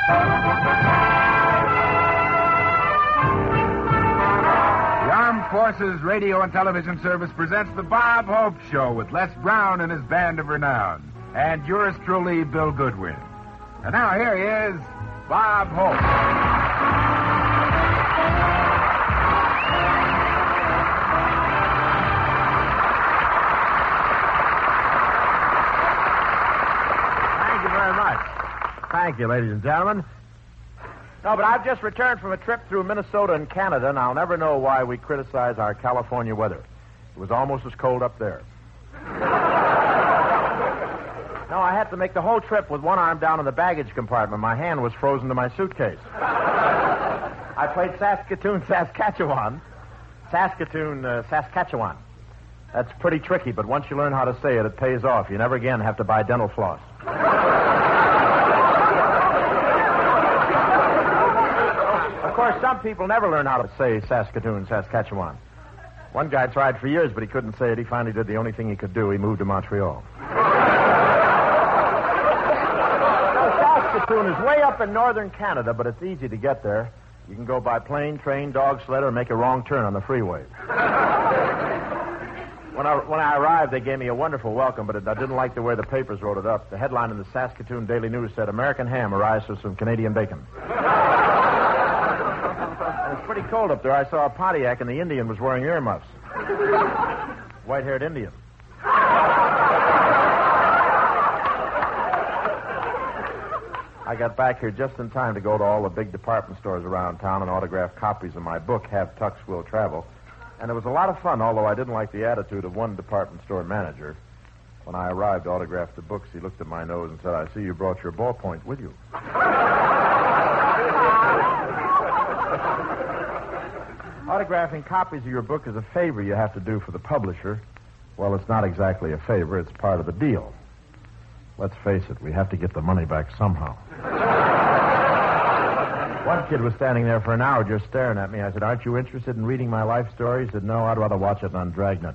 The Armed Forces Radio and Television Service presents the Bob Hope Show with Les Brown and his band of renown. And yours truly, Bill Goodwin. And now here he is, Bob Hope. Thank you very much. Thank you, ladies and gentlemen. No, but I've just returned from a trip through Minnesota and Canada, and I'll never know why we criticize our California weather. It was almost as cold up there. No, I had to make the whole trip with one arm down in the baggage compartment. My hand was frozen to my suitcase. I played Saskatoon, Saskatchewan. Saskatchewan. That's pretty tricky, but once you learn how to say it, it pays off. You never again have to buy dental floss. Of course, some people never learn how to say Saskatoon, Saskatchewan. One guy tried for years, but he couldn't say it. He finally did the only thing he could do. He moved to Montreal. Saskatoon is way up in northern Canada, but it's easy to get there. You can go by plane, train, dog sled, or make a wrong turn on the freeway. When I arrived, they gave me a wonderful welcome, but I didn't like the way the papers wrote it up. The headline in the Saskatoon Daily News said, "American ham arrives with some Canadian bacon." It was pretty cold up there. I saw a Pontiac, and the Indian was wearing earmuffs. White-haired Indian. I got back here just in time to go to all the big department stores around town and autograph copies of my book, Have Tux Will Travel. And it was a lot of fun, although I didn't like the attitude of one department store manager. When I arrived to autograph the books, he looked at my nose and said, "I see you brought your ballpoint with you." Autographing copies of your book is a favor you have to do for the publisher. Well, it's not exactly a favor. It's part of the deal. Let's face it, we have to get the money back somehow. One kid was standing there for an hour just staring at me. I said, "Aren't you interested in reading my life story?" He said, "No, I'd rather watch it on Dragnet."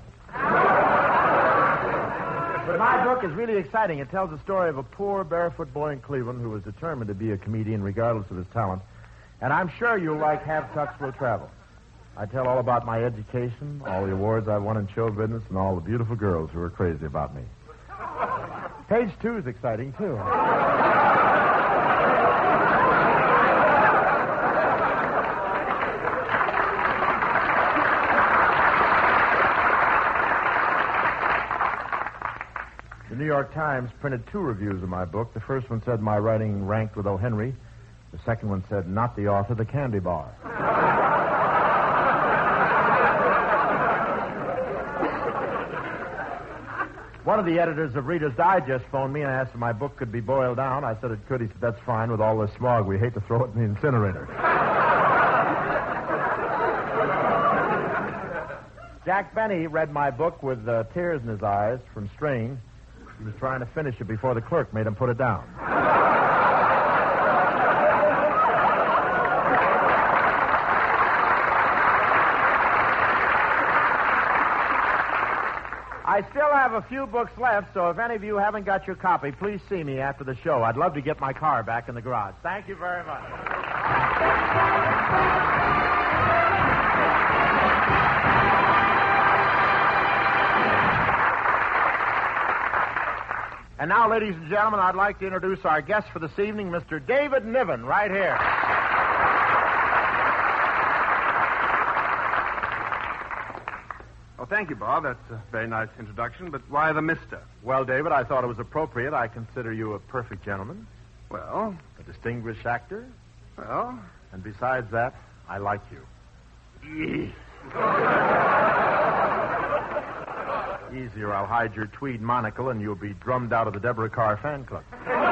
But my book is really exciting. It tells the story of a poor barefoot boy in Cleveland who was determined to be a comedian regardless of his talent. And I'm sure you'll like Have Tux Will Travel. I tell all about my education, all the awards I won in show business, and all the beautiful girls who are crazy about me. Page 2 is exciting, too. The New York Times printed 2 reviews of my book. The first one said my writing ranked with O. Henry. The second one said, "Not the author, the candy bar." One of the editors of Reader's Digest phoned me and asked if my book could be boiled down. I said it could. He said, "That's fine. With all this smog, we hate to throw it in the incinerator." Jack Benny read my book with tears in his eyes from strain. He was trying to finish it before the clerk made him put it down. I still have a few books left, so if any of you haven't got your copy, please see me after the show. I'd love to get my car back in the garage. Thank you very much. And now, ladies and gentlemen, I'd like to introduce our guest for this evening, Mr. David Niven, right here. Oh, thank you, Bob. That's a very nice introduction, but why the mister? Well, David, I thought it was appropriate. I consider you a perfect gentleman, Well, a distinguished actor, well... and besides that, I like you. Easy, or I'll hide your tweed monocle and you'll be drummed out of the Deborah Carr fan club.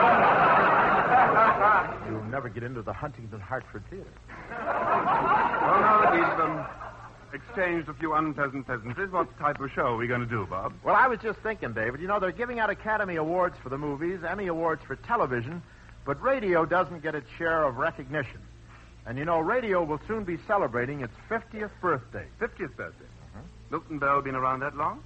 You'll never get into the Huntington Hartford Theater. Well, now that we've exchanged a few unpleasant pleasantries, what type of show are we going to do, Bob? Well, I was just thinking, David, you know, they're giving out Academy Awards for the movies, Emmy Awards for television, but radio doesn't get its share of recognition. And, you know, radio will soon be celebrating its 50th birthday. 50th birthday? Milton Bell been around that long?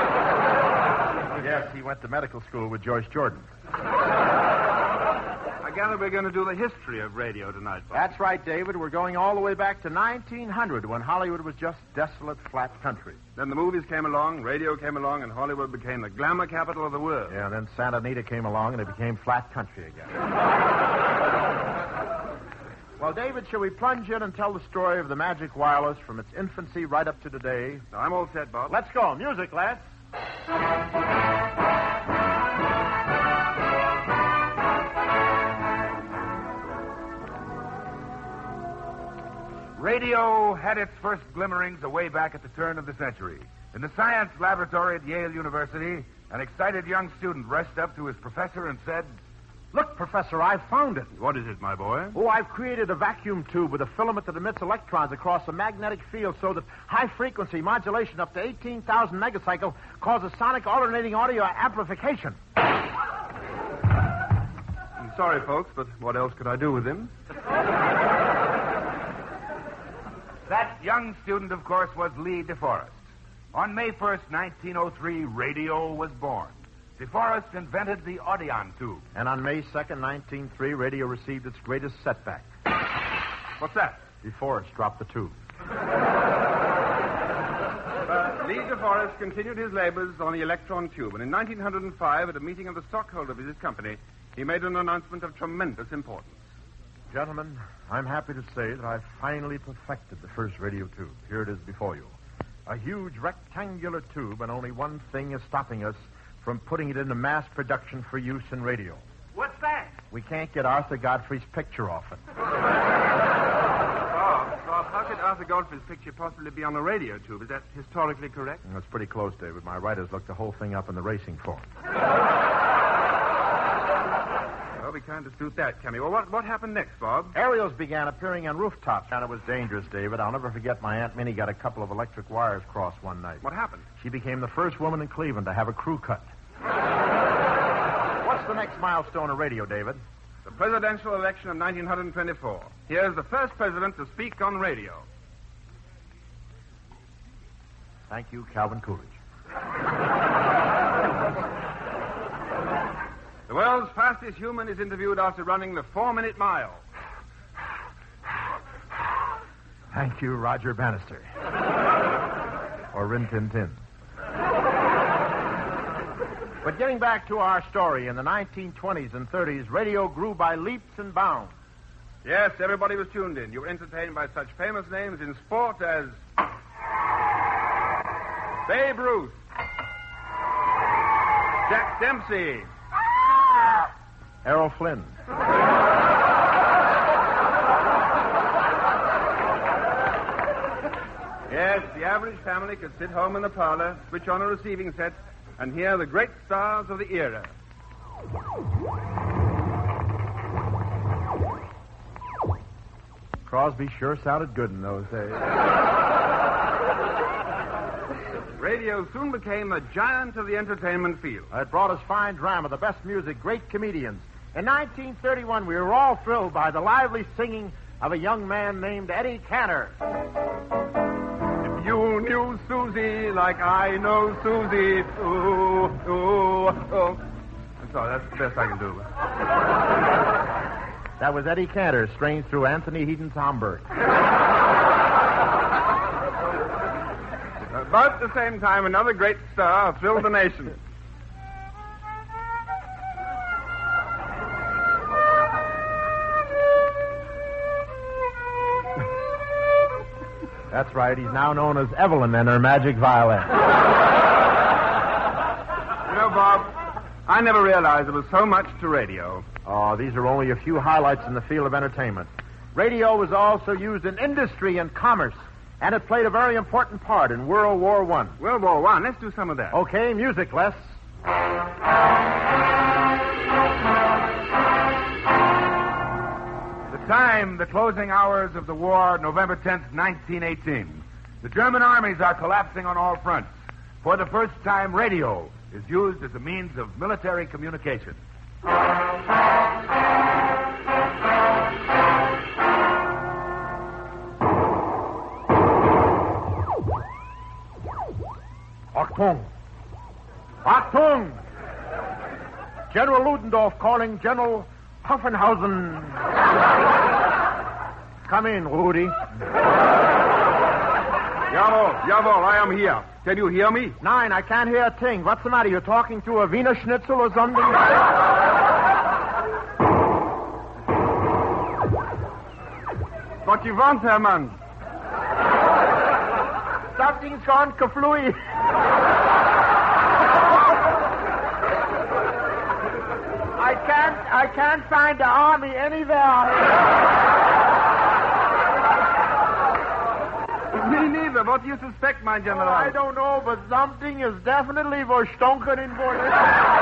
Yes, he went to medical school with Joyce Jordan. I I gather we're going to do the history of radio tonight, Bob. That's right, David. We're going all the way back to 1900 when Hollywood was just desolate, flat country. Then the movies came along, radio came along, and Hollywood became the glamour capital of the world. Yeah, and then Santa Anita came along and it became flat country again. Well, David, shall we plunge in and tell the story of the Magic Wireless from its infancy right up to today? Now, I'm all set, Bob. Let's go. Music, lads. Radio had its first glimmerings away back at the turn of the century. In the science laboratory at Yale University, an excited young student rushed up to his professor and said, Look, Professor, I've found it. What is it, my boy? Oh, I've created a vacuum tube with a filament that emits electrons across a magnetic field so that high-frequency modulation up to 18,000 megacycle causes sonic alternating audio amplification. I'm sorry, folks, but what else could I do with him? That young student, of course, was Lee DeForest. On May 1st, 1903, radio was born. DeForest invented the Audion tube. And on May 2nd, 1903, radio received its greatest setback. What's that? DeForest dropped the tube. Lee DeForest continued his labors on the electron tube, and in 1905, at a meeting of the stockholders of his company, he made an announcement of tremendous importance. Gentlemen, I'm happy to say that I've finally perfected the first radio tube. Here it is before you. A huge rectangular tube, and only one thing is stopping us from putting it into mass production for use in radio. What's that? We can't get Arthur Godfrey's picture off it. Bob, how could Arthur Godfrey's picture possibly be on a radio tube? Is that historically correct? That's pretty close, David. My writers looked the whole thing up in the racing form. Well, we can't dispute that, can we? Well, what happened next, Bob? Aerials began appearing on rooftops, and it was dangerous, David. I'll never forget my Aunt Minnie got a couple of electric wires crossed one night. What happened? She became the first woman in Cleveland to have a crew cut. What's the next milestone of radio, David? The presidential election of 1924. Here's the first president to speak on radio. Thank you, Calvin Coolidge. The world's fastest human is interviewed after running the 4-minute mile. Thank you, Roger Bannister. Or Rin Tin Tin. But getting back to our story, in the 1920s and 30s, radio grew by leaps and bounds. Yes, everybody was tuned in. You were entertained by such famous names in sport as Babe Ruth, Jack Dempsey, Errol Flynn. Yes, the average family could sit home in the parlor, switch on a receiving set, and hear the great stars of the era. Crosby sure sounded good in those days. Radio soon became a giant of the entertainment field. It brought us fine drama, the best music, great comedians. In 1931, we were all thrilled by the lively singing of a young man named Eddie Cantor. If you knew Susie like I know Susie, ooh, ooh, oh. I'm sorry, that's the best I can do. That was Eddie Cantor, strained through Anthony Heaton's Homburg. But at the same time, another great star thrilled the nation. That's right. He's now known as Evelyn and her magic violin. You know, Bob, I never realized there was so much to radio. Oh, these are only a few highlights in the field of entertainment. Radio was also used in industry and commerce, and it played a very important part in World War I. World War I, let's do some of that. Okay, music, Les. Time, the closing hours of the war, November 10th, 1918. The German armies are collapsing on all fronts. For the first time, radio is used as a means of military communication. Achtung! Achtung! General Ludendorff calling General Hoffenhausen. Come in, Rudy. Jawohl, I am here. Can you hear me? Nein, I can't hear a thing. What's the matter? You're talking to a Wiener Schnitzel or something? What you want, Hermann? Something's gone kaflooey. I can't find the army anywhere. Me neither. What do you suspect, my general? I don't know, but something is definitely verstunken in Berlin.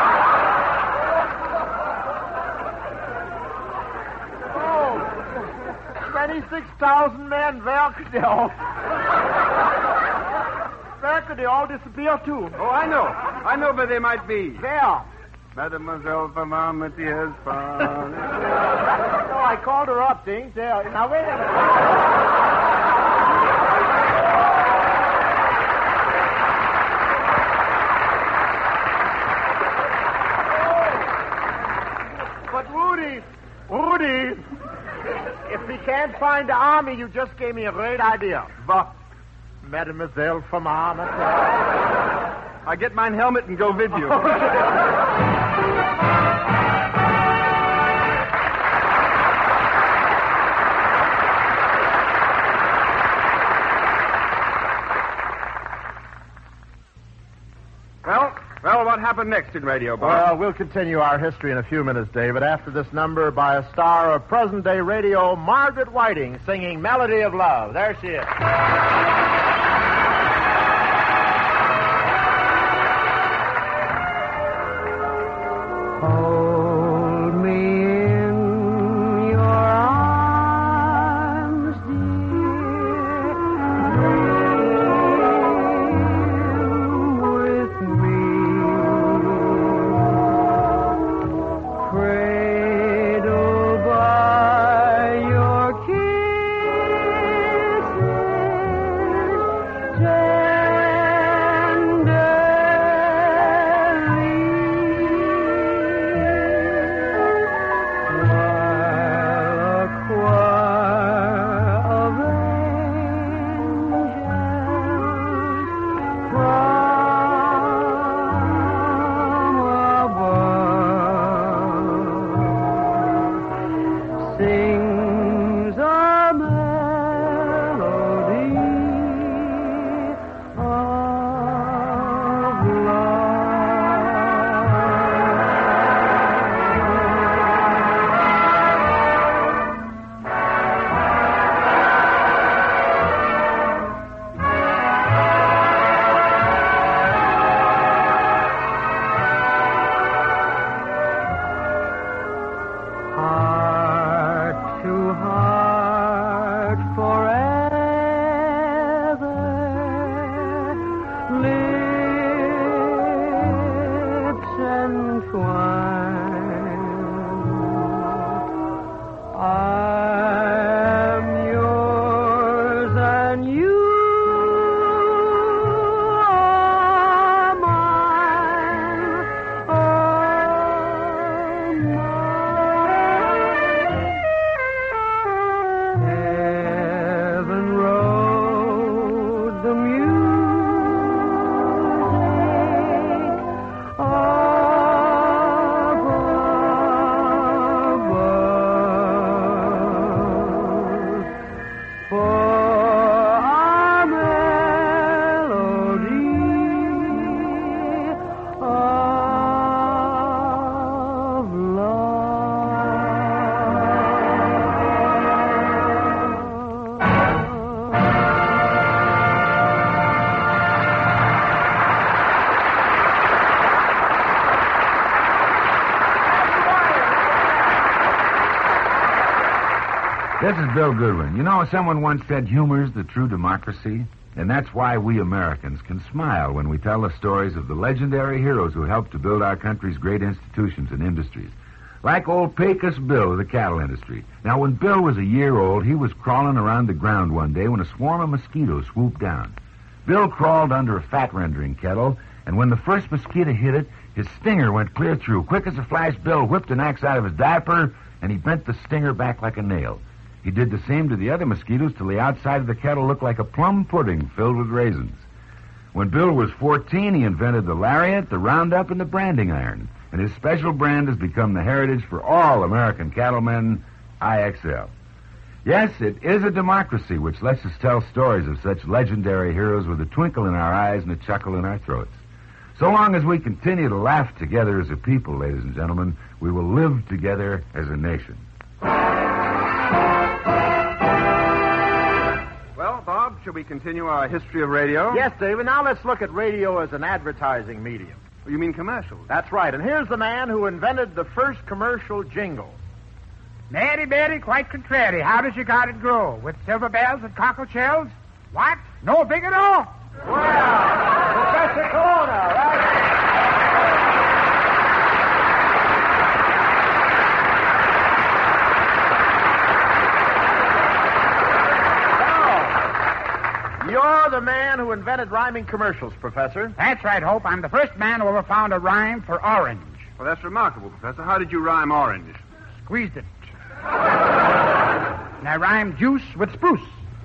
Oh, 26,000 men. Where could they all disappear to? Oh, I know where they might be. Where? Mademoiselle Thermometer has found. Oh, I called her up, things there. Now, wait a minute. But Rudy, if we can't find the army, you just gave me a great idea. What? Mademoiselle Thermometer. I get my helmet and go with you. Well, what happened next in radio, Bob? Well, we'll continue our history in a few minutes, David, after this number by a star of present-day radio, Margaret Whiting, singing Melody of Love. There she is. Hold me in your arms, dear. Dream with me. Cradled by your sings a melody of heart to heart forever, lips entwined. I am yours and you are mine. Oh, Heaven wrote the music above. For our melody of This is Bill Goodwin. You know, someone once said humor's the true democracy, and that's why we Americans can smile when we tell the stories of the legendary heroes who helped to build our country's great institutions and industries. Like old Pecos Bill of the cattle industry. Now, when Bill was a year old, he was crawling around the ground one day when a swarm of mosquitoes swooped down. Bill crawled under a fat rendering kettle And when the first mosquito hit it, his stinger went clear through. Quick as a flash, Bill whipped an axe out of his diaper, and he bent the stinger back like a nail. He did the same to the other mosquitoes till the outside of the kettle looked like a plum pudding filled with raisins. When Bill was 14, he invented the lariat, the roundup, and the branding iron. And his special brand has become the heritage for all American cattlemen, IXL. Yes, it is a democracy which lets us tell stories of such legendary heroes with a twinkle in our eyes and a chuckle in our throats. So long as we continue to laugh together as a people, ladies and gentlemen, we will live together as a nation. Well, Bob, shall we continue our history of radio? Yes, David. Now let's look at radio as an advertising medium. You mean commercials? That's right. And here's the man who invented the first commercial jingle. Mary, Mary, quite contrary. How does your garden grow? With silver bells and cockle shells? What? No big at all? Well, Professor Colonna, right? Now, you're the man who invented rhyming commercials, Professor. That's right, Hope. I'm the first man who ever found a rhyme for orange. Well, that's remarkable, Professor. How did you rhyme orange? Squeezed it. And I rhymed juice with spruce.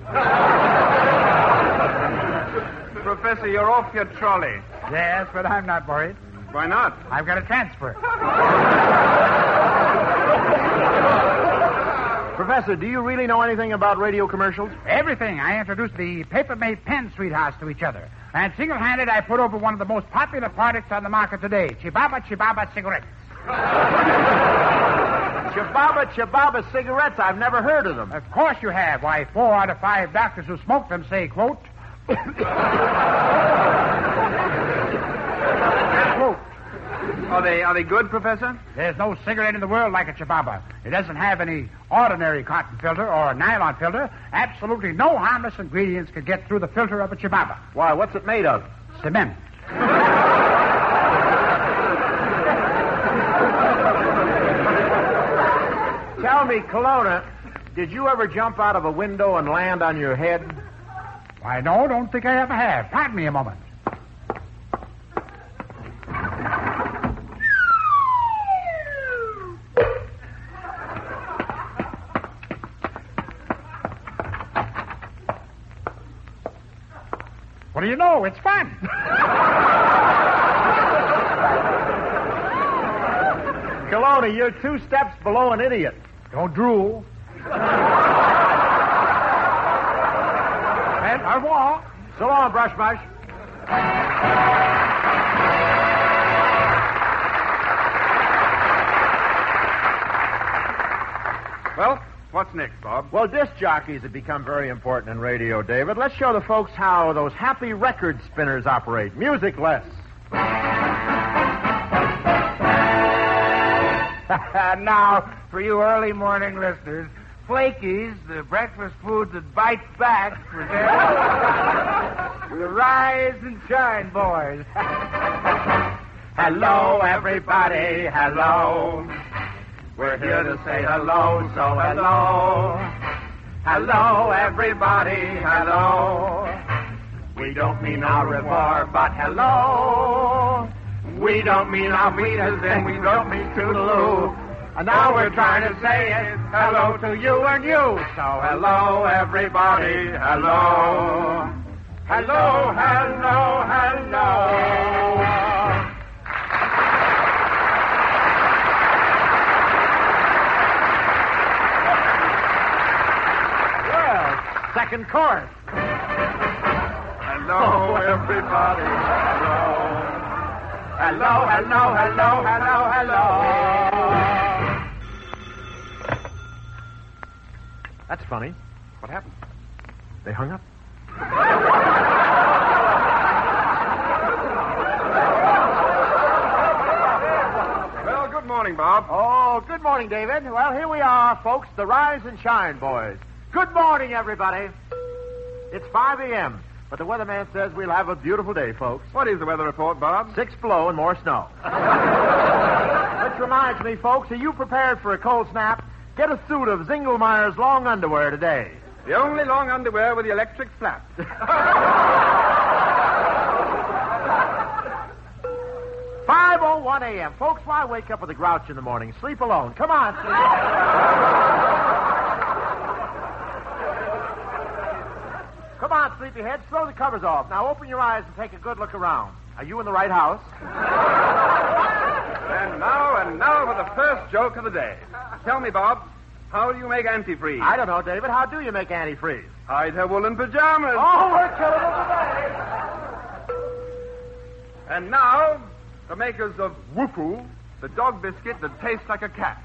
Professor, you're off your trolley. Yes, but I'm not worried. Why not? I've got a transfer. Professor, do you really know anything about radio commercials? Everything. I introduced the paper-made pen sweethearts to each other. And single-handed, I put over one of the most popular products on the market today, Chibaba cigarettes. Chibaba cigarettes? I've never heard of them. Of course you have. Why, 4 out of 5 doctors who smoke them say, quote, quote, Are they good, Professor? There's no cigarette in the world like a Chibaba. It doesn't have any ordinary cotton filter or nylon filter. Absolutely no harmless ingredients could get through the filter of a Chibaba. Why, what's it made of? Cement. Tell me, Colonna, did you ever jump out of a window and land on your head? Why, no, don't think I ever have. Pardon me a moment. What do you know? It's fun. Colonna, you're 2 steps below an idiot. Don't drool. Well, au revoir. So long, Brush. Well, what's next, Bob? Well, disc jockeys have become very important in radio, David. Let's show the folks how those happy record spinners operate. Music less. Now, for you early morning listeners, Flakies, the breakfast food that bites back, presents the Rise and Shine Boys. Hello, everybody, hello. We're here to say hello, so hello. Hello, everybody, hello. We don't mean au revoir, but hello. We don't mean au revoir, and we don't mean toodaloo. And now we're trying to say it, hello to you and you. So hello, everybody, hello. Hello, hello, hello. Well, second chorus. Hello, everybody, hello. Hello, hello, hello, hello, hello. That's funny. What happened? They hung up. Well, good morning, Bob. Oh, good morning, David. Well, here we are, folks, the Rise and Shine Boys. Good morning, everybody. It's 5 a.m., but the weatherman says we'll have a beautiful day, folks. What is the weather report, Bob? 6 below and more snow. Which reminds me, folks, are you prepared for a cold snap? Get a suit of Zingelmeyer's long underwear today. The only long underwear with the electric flap. 5:01 a.m. Folks, why wake up with a grouch in the morning? Sleep alone. Come on, sleep. Come on, sleepyhead. Throw the covers off. Now open your eyes and take a good look around. Are you in the right house? And now for the first joke of the day. Tell me, Bob, how do you make antifreeze? I don't know, David. How do you make antifreeze? Hide her woolen pajamas. Oh, we're killing them today. And now, the makers of Whoopoo, the dog biscuit that tastes like a cat.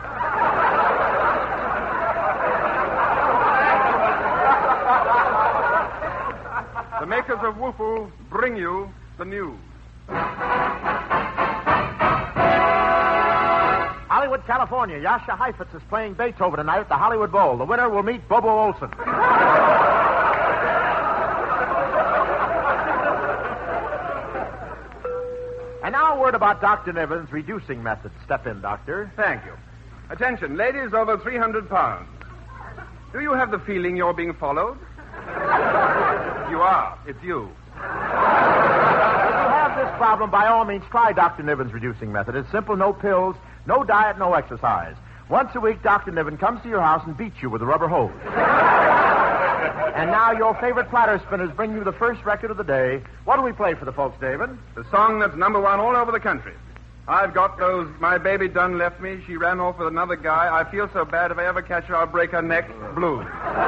The makers of Whoopoo bring you the news. Hollywood, California. Jascha Heifetz is playing Beethoven tonight at the Hollywood Bowl. The winner will meet Bobo Olson. And now a word about Dr. Niven's reducing method. Step in, Doctor. Thank you. Attention, ladies over 300 pounds. Do you have the feeling you're being followed? You are. It's you. If you have this problem, by all means, try Dr. Niven's reducing method. It's simple, no pills, no diet, no exercise. Once a week, Dr. Niven comes to your house and beats you with a rubber hose. And now your favorite platter spinners bring you the first record of the day. What do we play for the folks, David? The song that's number one all over the country. I've got those, my baby done left me, she ran off with another guy, I feel so bad if I ever catch her, I'll break her neck, blues.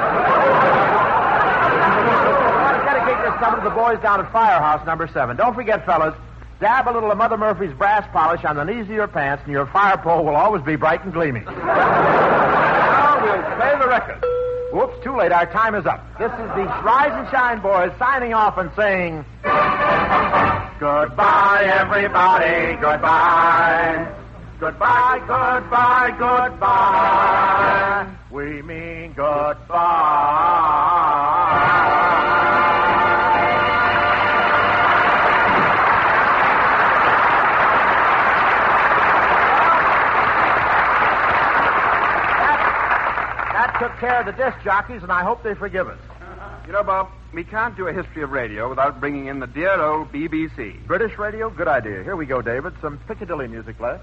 I want to dedicate this number to the boys down at Firehouse number 7. Don't forget, fellas, dab a little of Mother Murphy's brass polish on the knees of your pants, and your fire pole will always be bright and gleaming. Now we'll play the record. Whoops, too late. Our time is up. This is the Rise and Shine Boys signing off and saying, goodbye, everybody, goodbye. Goodbye, goodbye, goodbye. We mean goodbye. Took care of the disc jockeys, and I hope they forgive us. You know, Bob, we can't do a history of radio without bringing in the dear old BBC. British radio? Good idea. Here we go, David. Some Piccadilly music left.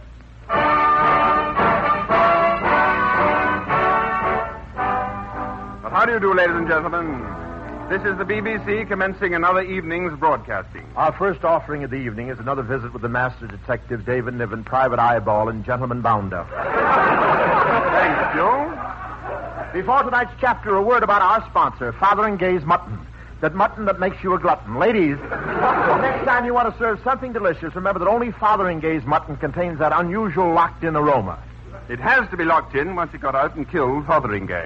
Well, how do you do, ladies and gentlemen? This is the BBC commencing another evening's broadcasting. Our first offering of the evening is another visit with the Master Detective David Niven, Private Eyeball, and Gentleman Bounder. Thank you. Before tonight's chapter, a word about our sponsor, Fotheringay's Mutton. That mutton that makes you a glutton. Ladies, next time you want to serve something delicious, remember that only Fotheringay's Mutton contains that unusual locked-in aroma. It has to be locked in once it got out and killed Fotheringay.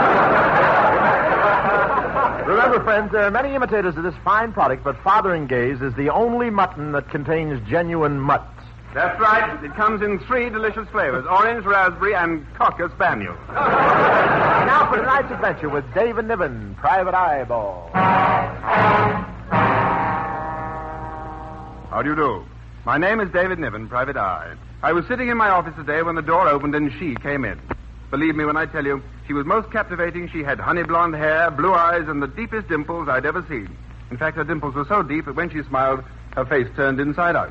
Remember, friends, there are many imitators of this fine product, but Fotheringay's is the only mutton that contains genuine mutts. That's right. It comes in 3 delicious flavors, orange, raspberry, and cocker spaniel. Now for tonight's adventure with David Niven, Private Eyeball. How do you do? My name is David Niven, Private Eye. I was sitting in my office today when the door opened and she came in. Believe me when I tell you, she was most captivating. She had honey blonde hair, blue eyes, and the deepest dimples I'd ever seen. In fact, her dimples were so deep that when she smiled, her face turned inside out.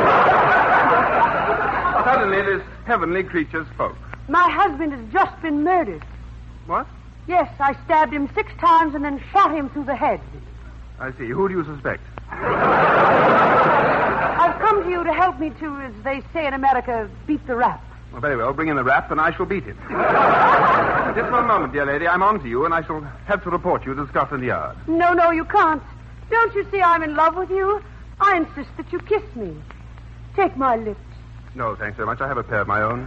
Suddenly, this heavenly creature spoke. My husband has just been murdered. What? Yes, I stabbed him 6 times and then shot him through the head. I see. Who do you suspect? I've come to you to help me to, as they say in America, beat the rap. Well, very well. Bring in the rap and I shall beat him. Just one moment, dear lady. I'm on to you and I shall have to report you to Scotland Yard. No, you can't. Don't you see I'm in love with you? I insist that you kiss me. Take my lips. No, thanks very much. I have a pair of my own.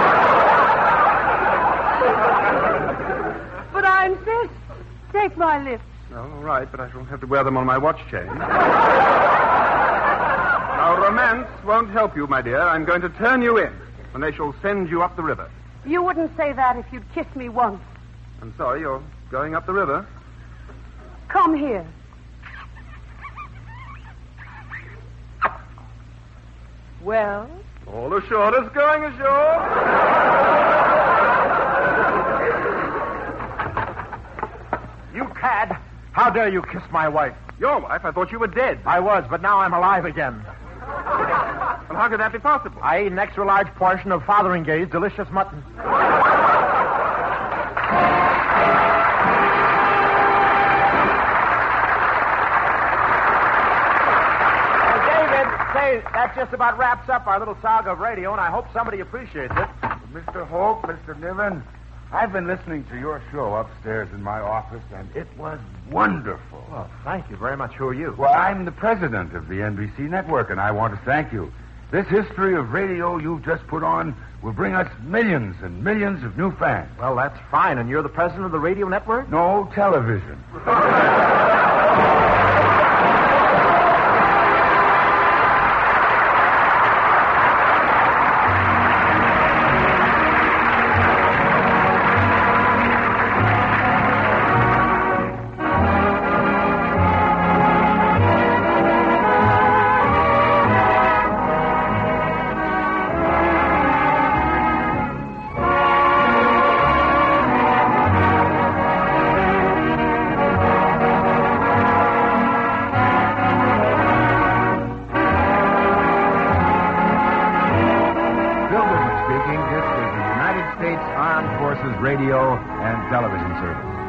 But I insist. Take my lips. No, all right, but I shall have to wear them on my watch chain. Now, romance won't help you, my dear. I'm going to turn you in, and they shall send you up the river. You wouldn't say that if you'd kissed me once. I'm sorry, you're going up the river. Come here. Well? All ashore is going ashore. You cad! How dare you kiss my wife? Your wife? I thought you were dead. I was, but now I'm alive again. how could that be possible? I ate an extra large portion of Fotheringay's delicious mutton. Say, that just about wraps up our little saga of radio, and I hope somebody appreciates it. Mr. Hope, Mr. Niven, I've been listening to your show upstairs in my office, and it was wonderful. Well, thank you very much. Who are you? Well, I'm the president of the NBC network, and I want to thank you. This history of radio you've just put on will bring us millions and millions of new fans. Well, that's fine. And you're the president of the radio network? No, television. Radio and Television Service.